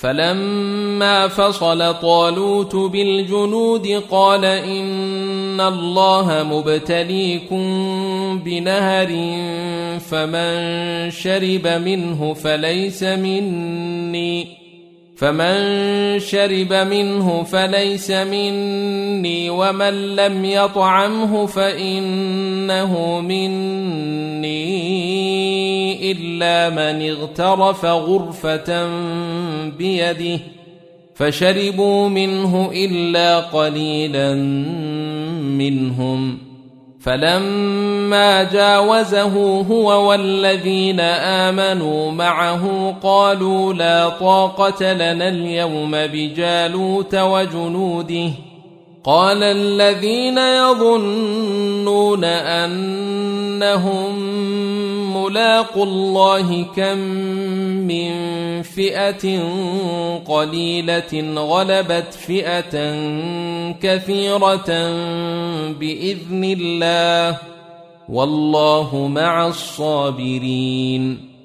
فلما فصل طالوت بالجنود قال إن الله مبتليكم بنهر فمن شرب منه فليس مني ومن لم يطعمه فإنه مني إلا من اغترف غرفة بيده فشربوا منه إلا قليلا منهم. فلما جاوزه هو والذين آمنوا معه قالوا لا طاقة لنا اليوم بجالوت وجنوده. قال الذين يظنون أنهم ملاقوا الله كم من فئة قليلة غلبت فئة كثيرة بإذن الله والله مع الصابرين.